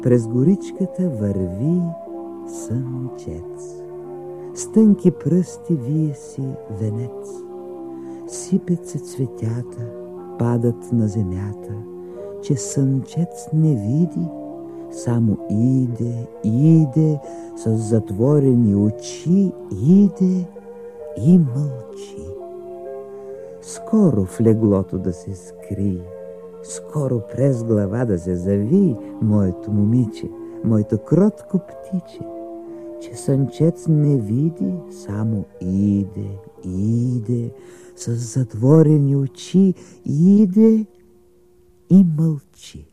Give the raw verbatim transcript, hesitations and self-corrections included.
През горичката върви сънчец. С тънки пръсти вие си венец. Сипят се цветята, падат на земята, че сънчец не види, само иде, иде, с затворени очи, иде и мълчи. Скоро в леглото да се скри, скоро през глава да се зави, моето момиче, моето кротко птиче, че сънчец не види, само иде, иде, с затворени очи, иде и мълчи.